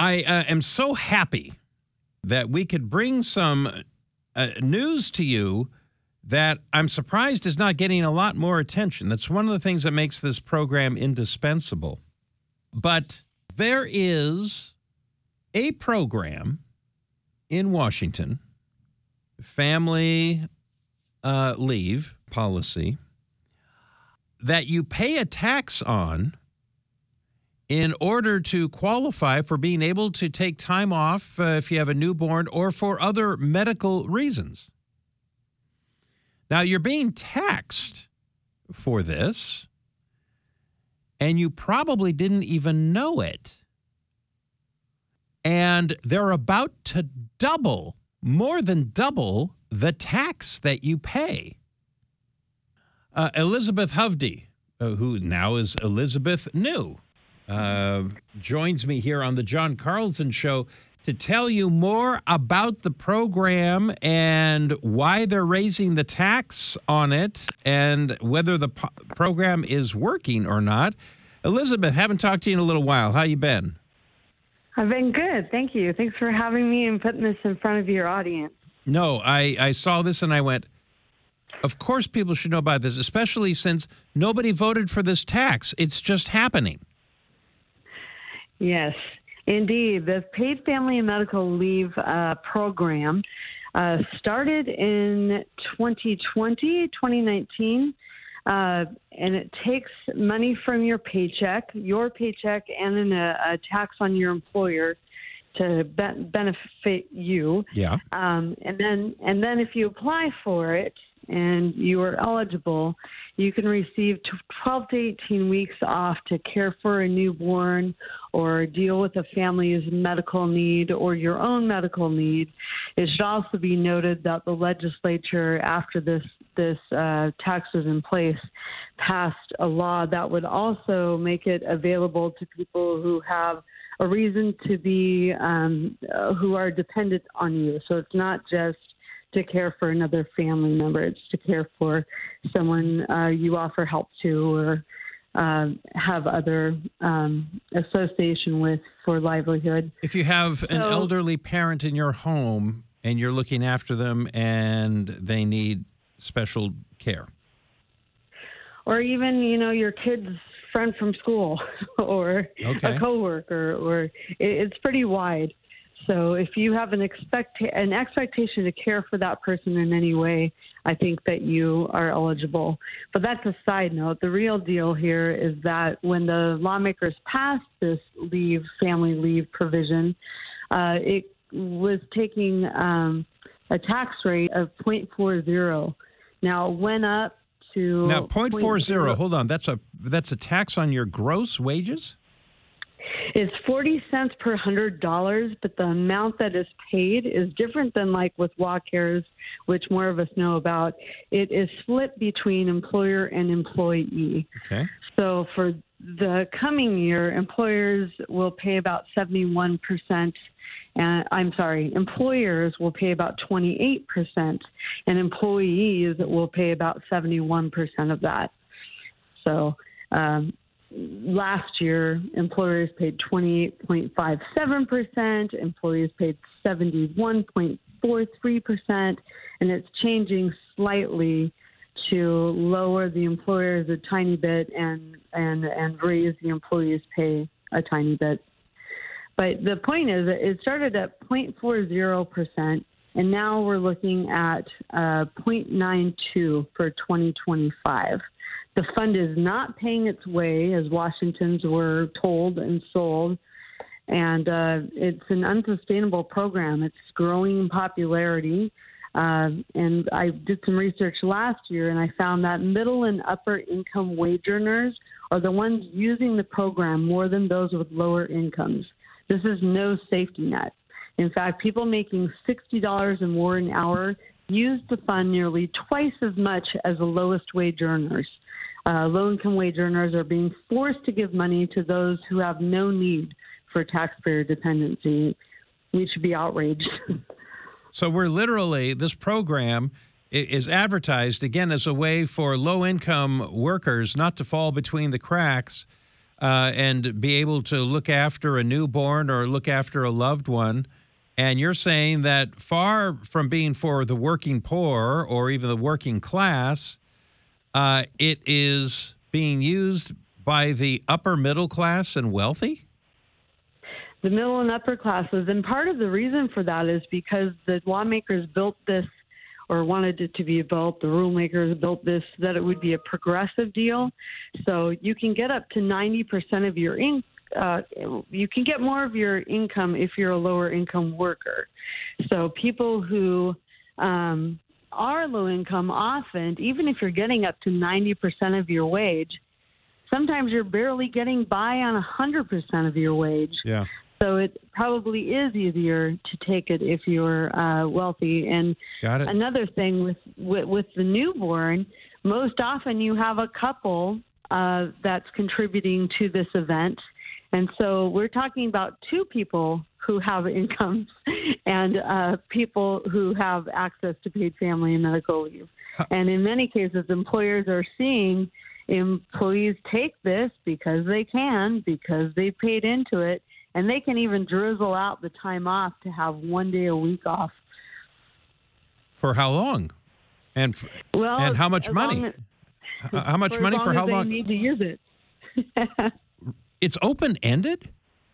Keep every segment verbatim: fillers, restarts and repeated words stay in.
I uh, am so happy that we could bring some uh, news to you that I'm surprised is not getting a lot more attention. That's one of the things that makes this program indispensable. But there is a program in Washington, family uh, leave policy, that you pay a tax on in order to qualify for being able to take time off uh, if you have a newborn or for other medical reasons. Now, you're being taxed for this, and you probably didn't even know it. And they're about to double, more than double, the tax that you pay. Uh, Elizabeth Hovde, uh, who now is Elizabeth New, uh, joins me here on the John Carlson Show to tell you more about the program and why they're raising the tax on it and whether the po- program is working or not. Elizabeth, haven't talked to you in a little while. How you been? I've been good. Thank you. Thanks for having me and putting this in front of your audience. No, I, I saw this and I went, of course people should know about this, especially since nobody voted for this tax. It's just happening. Yes, indeed. The Paid Family and Medical Leave uh, program uh, started in twenty twenty, twenty nineteen, uh, and it takes money from your paycheck, your paycheck, and then a, a tax on your employer to be- benefit you. Yeah. Um, and then, and then if you apply for it and you are eligible, you can receive twelve to eighteen weeks off to care for a newborn or deal with a family's medical need or your own medical need. It should also be noted that the legislature, after this this uh, tax was in place, passed a law that would also make it available to people who have a reason to be, um, uh, who are dependent on you. So it's not just to care for another family member. It's to care for someone uh, you offer help to or uh, have other um, association with for livelihood. If you have so, an elderly parent in your home and you're looking after them and they need special care. Or even, you know, your kid's friend from school or okay. a coworker, or it, it's pretty wide. So if you have an expect an expectation to care for that person in any way, I think that you are eligible. But that's a side note. The real deal here is that when the lawmakers passed this leave, family leave provision, uh, it was taking um, a tax rate of zero point four zero. Now it went up to now zero point four zero. Hold on, that's a that's a tax on your gross wages? It's forty cents per one hundred dollars, but the amount that is paid is different than like with WellCares, which more of us know about. It is split between employer and employee. Okay. So for the coming year, employers will pay about seventy-one percent. And I'm sorry, employers will pay about twenty-eight percent, and employees will pay about seventy-one percent of that. So um, last year, employers paid twenty-eight point five seven percent, employees paid seventy-one point four three percent, and it's changing slightly to lower the employers a tiny bit and, and, and raise the employees' pay a tiny bit. But the point is that it started at zero point four zero percent, and now we're looking at uh, zero point nine two for twenty twenty-five. The fund is not paying its way, as Washingtons were told and sold, and uh, it's an unsustainable program. It's growing in popularity, uh, and I did some research last year, and I found that middle and upper income wage earners are the ones using the program more than those with lower incomes. This is no safety net. In fact, people making sixty dollars or more an hour use the fund nearly twice as much as the lowest wage earners. Uh, low-income wage earners are being forced to give money to those who have no need for taxpayer dependency. We should be outraged. So we're literally, this program is advertised, again, as a way for low-income workers not to fall between the cracks uh, and be able to look after a newborn or look after a loved one. And you're saying that far from being for the working poor or even the working class, uh, it is being used by the upper middle class and wealthy? The middle and upper classes. And part of the reason for that is because the lawmakers built this or wanted it to be built, the rulemakers built this, that it would be a progressive deal. So you can get up to ninety percent of your income. Uh, you can get more of your income if you're a lower income worker. So people who um, are low income often, even if you're getting up to ninety percent of your wage, sometimes you're barely getting by on one hundred percent of your wage. Yeah. So it probably is easier to take it if you're uh, wealthy. And Got it. another thing with, with, with the newborn, most often you have a couple uh, that's contributing to this event. And so we're talking about two people who have incomes and uh, people who have access to paid family and medical leave. Huh. And in many cases, employers are seeing employees take this because they can, because they paid into it, and they can even drizzle out the time off to have one day a week off. For how long? And f- well, and how much money? As, H- how much for money as long for how as they long? need to use it. It's open-ended?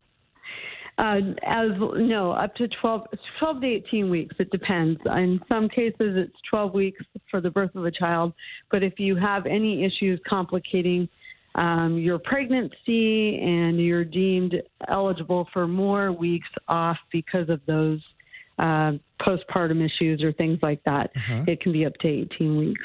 Uh, as no, up to twelve, twelve to eighteen weeks. It depends. In some cases, it's twelve weeks for the birth of a child. But if you have any issues complicating um, your pregnancy and you're deemed eligible for more weeks off because of those uh, postpartum issues or things like that, Uh-huh. it can be up to eighteen weeks.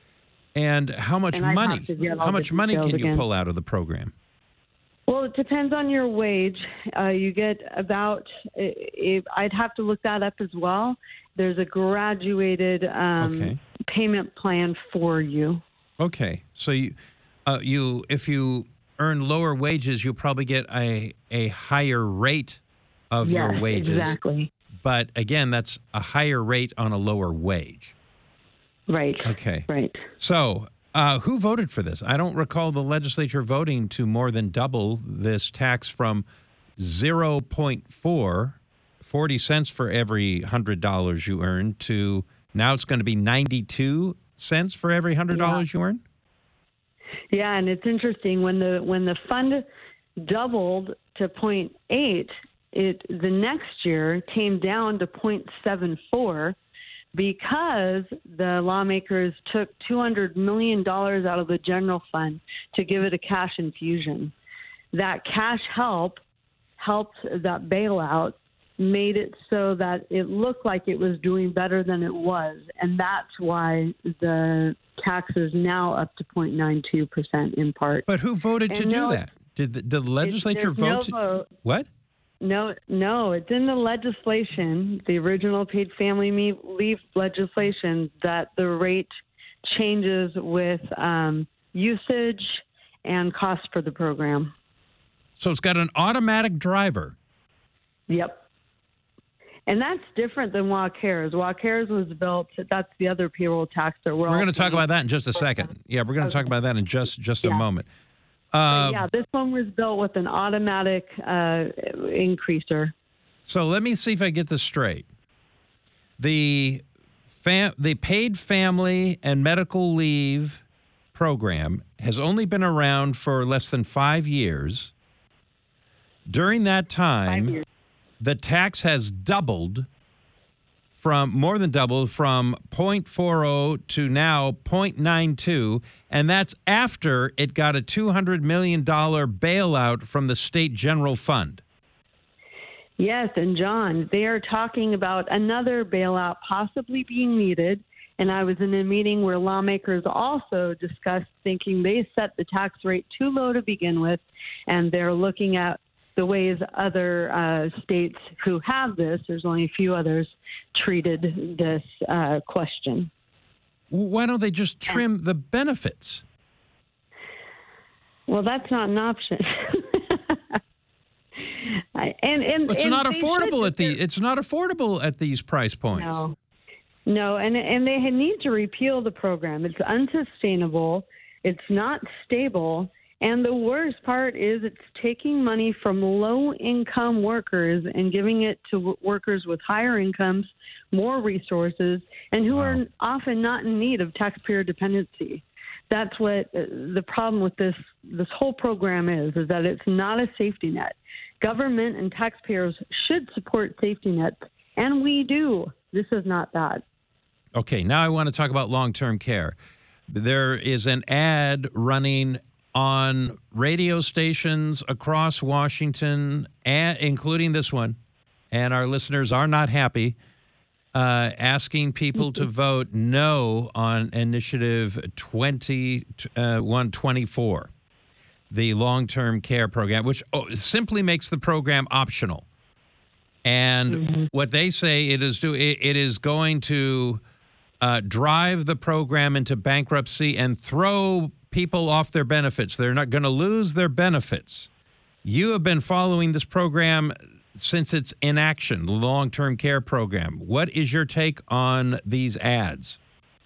And how much And I'd money? have to get all How the much money details can you again. pull out of the program? Well, it depends on your wage. Uh, you get about, if, I'd have to look that up as well. There's a graduated um, Okay. payment plan for you. Okay, so you, uh, you, if you earn lower wages, you'll probably get a a higher rate of Yes, your wages. exactly. But again, that's a higher rate on a lower wage. Right. Okay. Right. So, uh, who voted for this? I don't recall the legislature voting to more than double this tax from zero point four, forty cents for every one hundred dollars you earn, to now it's going to be ninety-two cents for every one hundred dollars Yeah. you earn? Yeah, and it's interesting when the when the fund doubled to zero point eight, it the next year came down to zero point seven four because the lawmakers took two hundred million dollars out of the general fund to give it a cash infusion. That cash help helped that bailout, made it so that it looked like it was doing better than it was. And that's why the tax is now up to zero point nine two percent in part. But who voted to And do no, that? Did the, did the legislature there's no vote? to- vote. What? No, no, it's in the legislation, the original paid family me- leave legislation, that the rate changes with um, usage and cost for the program. So it's got an automatic driver. Yep. And that's different than WACARES. WACARES was built, that's the other payroll tax that we're We're all going to talk paying. about that in just a second. Yeah, we're going to talk about that in just just a Yeah. moment. But Uh, yeah, this one was built with an automatic uh, increaser. So let me see if I get this straight. The fam- the paid family and medical leave program has only been around for less than five years. During that Five time, years. the tax has doubled from more than doubled from zero point four zero to now zero point nine two, and that's after it got a two hundred million dollars bailout from the state general fund. Yes, and John, they are talking about another bailout possibly being needed. And I was in a meeting where lawmakers also discussed thinking they set the tax rate too low to begin with, and they're looking at the ways other uh, states who have this, there's only a few others, treated this uh, question. Why don't they just trim the benefits? Well, that's not an option. I, and, and It's and not they should, affordable at the. because- It's not affordable at these price points. No, no, and and they need to repeal the program. It's unsustainable. It's not stable, And the worst part is it's taking money from low-income workers and giving it to w- workers with higher incomes, more resources, and who Wow. are often not in need of taxpayer dependency. That's what uh, the problem with this this whole program is, is that it's not a safety net. Government and taxpayers should support safety nets, and we do. This is not that. Okay, now I want to talk about long-term care. There is an ad running on radio stations across Washington, and including this one, and our listeners are not happy, uh, asking people to vote no on Initiative twenty-one twenty-four, the long-term care program, which oh, simply makes the program optional. And mm-hmm. what they say it is do it, it is going to uh, drive the program into bankruptcy and throw people off their benefits. They're not going to lose their benefits. You have been following this program since its inaction, the long-term care program. What is your take on these ads?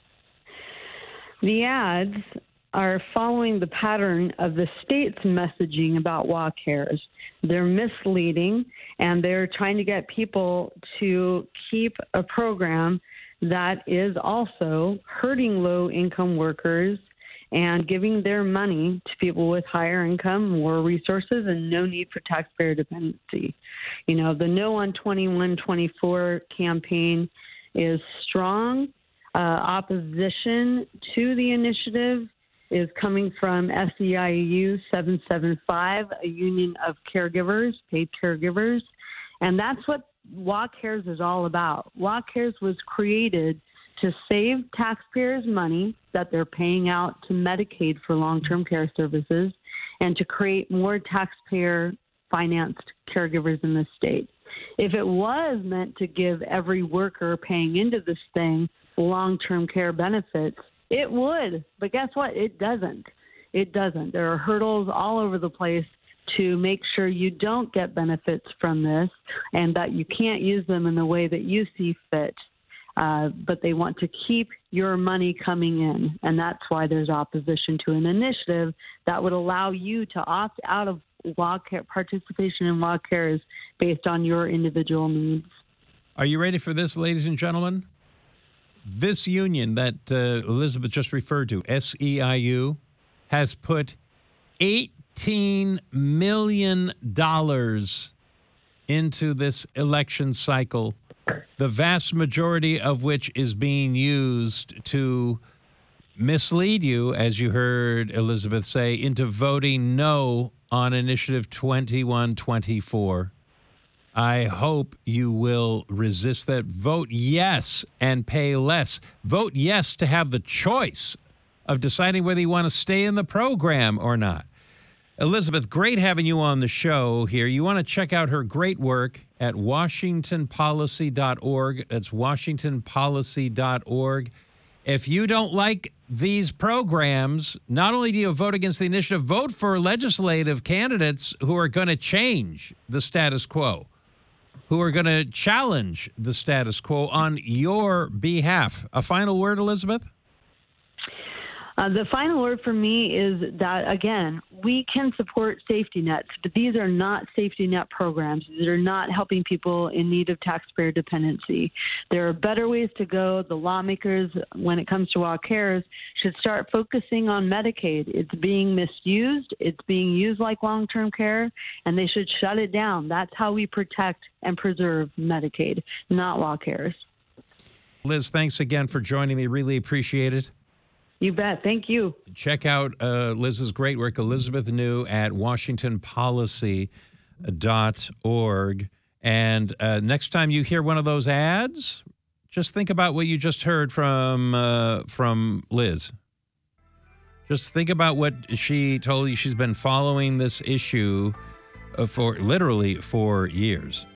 The ads are following the pattern of the state's messaging about WA Cares. They're misleading, and they're trying to get people to keep a program that is also hurting low-income workers and giving their money to people with higher income, more resources, and no need for taxpayer dependency. You know, the No on twenty-one twenty-four campaign is strong. Uh, opposition to the initiative is coming from S E I U seven seven five, a union of caregivers, paid caregivers. And that's what WA Cares is all about. WA Cares was created to save taxpayers money that they're paying out to Medicaid for long-term care services and to create more taxpayer-financed caregivers in the state. If it was meant to give every worker paying into this thing long-term care benefits, it would. But guess what? It doesn't. It doesn't. There are hurdles all over the place to make sure you don't get benefits from this and that you can't use them in the way that you see fit. Uh, but they want to keep your money coming in, and that's why there's opposition to an initiative that would allow you to opt out of WA Care, participation in WA Cares based on your individual needs. Are you ready for this, ladies and gentlemen? This union that uh, Elizabeth just referred to, S E I U, has put eighteen million dollars into this election cycle, the vast majority of which is being used to mislead you, as you heard Elizabeth say, into voting no on Initiative twenty-one twenty-four. I hope you will resist that. Vote yes and pay less. Vote yes to have the choice of deciding whether you want to stay in the program or not. Elizabeth, great having you on the show here. You want to check out her great work at washington policy dot org. That's washington policy dot org. If you don't like these programs, not only do you vote against the initiative, vote for legislative candidates who are going to change the status quo, who are going to challenge the status quo on your behalf. A final word, Elizabeth? Uh, the final word for me is that, again, we can support safety nets, but these are not safety net programs. These are not helping people in need of taxpayer dependency. There are better ways to go. The lawmakers, when it comes to WA Cares, should start focusing on Medicaid. It's being misused. It's being used like long-term care, and they should shut it down. That's how we protect and preserve Medicaid, not WA Cares. Liz, thanks again for joining me. Really appreciate it. You bet. Thank you. Check out uh, Liz's great work, Elizabeth New, at washington policy dot org. And uh, next time you hear one of those ads, just think about what you just heard from uh, from Liz. Just think about what she told you. She's been following this issue uh, for literally for years.